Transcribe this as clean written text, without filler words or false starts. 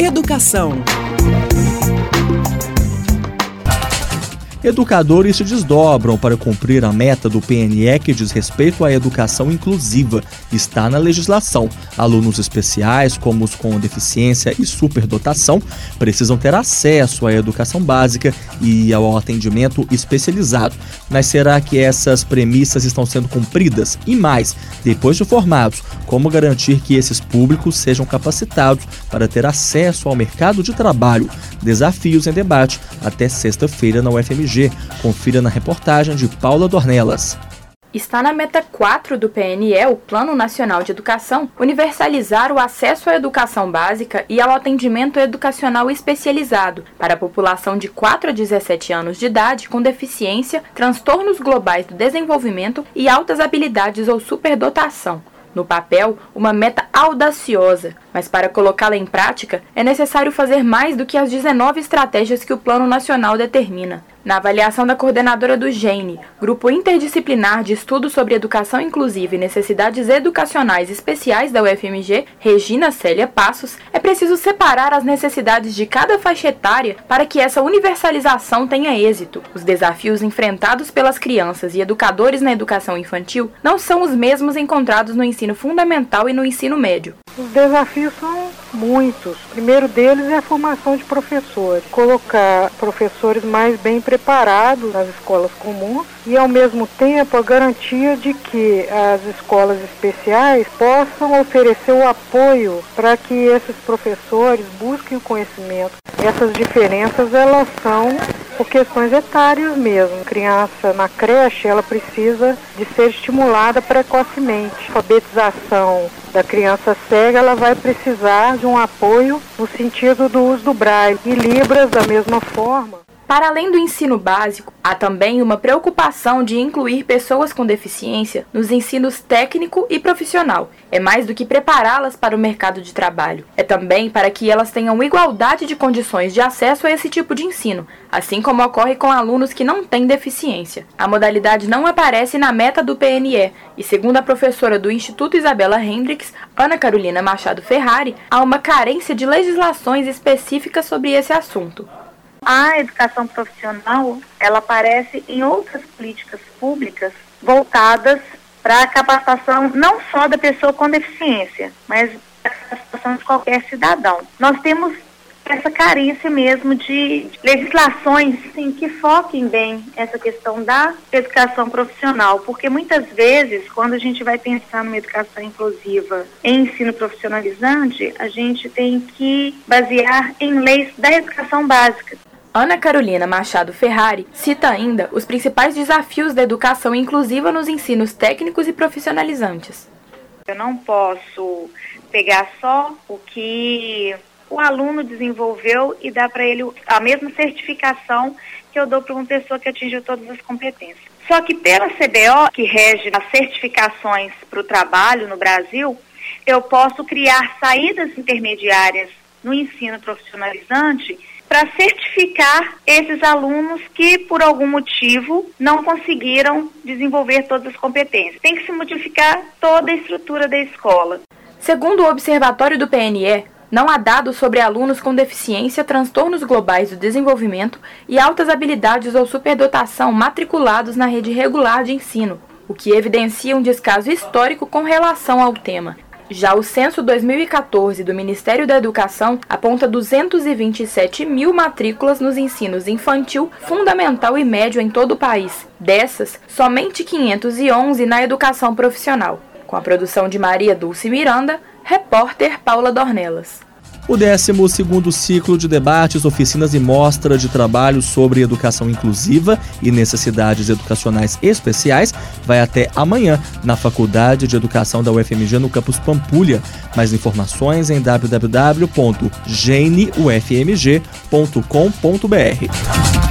Educação. Educadores se desdobram para cumprir a meta do PNE que diz respeito à educação inclusiva. Está na legislação. Alunos especiais, como os com deficiência e superdotação, precisam ter acesso à educação básica e ao atendimento especializado. Mas será que essas premissas estão sendo cumpridas? E mais, depois de formados, como garantir que esses públicos sejam capacitados para ter acesso ao mercado de trabalho? Desafios em debate até sexta-feira na UFMG. Confira na reportagem de Paula Dornelas. Está na meta 4 do PNE, o Plano Nacional de Educação, universalizar o acesso à educação básica e ao atendimento educacional especializado para a população de 4 a 17 anos de idade com deficiência, transtornos globais do desenvolvimento e altas habilidades ou superdotação. No papel, uma meta audaciosa, mas para colocá-la em prática, é necessário fazer mais do que as 19 estratégias que o Plano Nacional determina. Na avaliação da coordenadora do GENE, Grupo Interdisciplinar de Estudos sobre Educação Inclusiva e Necessidades Educacionais Especiais da UFMG, Regina Célia Passos, é preciso separar as necessidades de cada faixa etária para que essa universalização tenha êxito. Os desafios enfrentados pelas crianças e educadores na educação infantil não são os mesmos encontrados no ensino fundamental e no ensino médio. Os desafios são muitos. O primeiro deles é a formação de professores. Colocar professores mais bem preparados nas escolas comuns e, ao mesmo tempo, a garantia de que as escolas especiais possam oferecer o apoio para que esses professores busquem o conhecimento. Essas diferenças, elas são por questões etárias mesmo. A criança na creche, ela precisa de ser estimulada precocemente. A alfabetização da criança cega, ela vai precisar de um apoio no sentido do uso do braille e Libras da mesma forma. Para além do ensino básico, há também uma preocupação de incluir pessoas com deficiência nos ensinos técnico e profissional. É mais do que prepará-las para o mercado de trabalho. É também para que elas tenham igualdade de condições de acesso a esse tipo de ensino, assim como ocorre com alunos que não têm deficiência. A modalidade não aparece na meta do PNE e, segundo a professora do Instituto Isabela Hendricks, Ana Carolina Machado Ferrari, há uma carência de legislações específicas sobre esse assunto. A educação profissional, ela aparece em outras políticas públicas voltadas para a capacitação não só da pessoa com deficiência, mas a capacitação de qualquer cidadão. Nós temos essa carência mesmo de legislações que foquem bem essa questão da educação profissional, porque muitas vezes, quando a gente vai pensar numa educação inclusiva em ensino profissionalizante, a gente tem que basear em leis da educação básica. Ana Carolina Machado Ferrari cita ainda os principais desafios da educação inclusiva nos ensinos técnicos e profissionalizantes. Eu não posso pegar só o que o aluno desenvolveu e dar para ele a mesma certificação que eu dou para uma pessoa que atingiu todas as competências. Só que pela CBO, que rege as certificações para o trabalho no Brasil, eu posso criar saídas intermediárias no ensino profissionalizante para certificar esses alunos que, por algum motivo, não conseguiram desenvolver todas as competências. Tem que se modificar toda a estrutura da escola. Segundo o Observatório do PNE, não há dados sobre alunos com deficiência, transtornos globais do desenvolvimento e altas habilidades ou superdotação matriculados na rede regular de ensino, o que evidencia um descaso histórico com relação ao tema. Já o censo 2014 do Ministério da Educação aponta 227 mil matrículas nos ensinos infantil, fundamental e médio em todo o país. Dessas, somente 511 na educação profissional. Com a produção de Maria Dulce Miranda, repórter Paula Dornelas. O 12º ciclo de debates, oficinas e mostra de trabalho sobre educação inclusiva e necessidades educacionais especiais vai até amanhã na Faculdade de Educação da UFMG no campus Pampulha. Mais informações em www.geneufmg.com.br.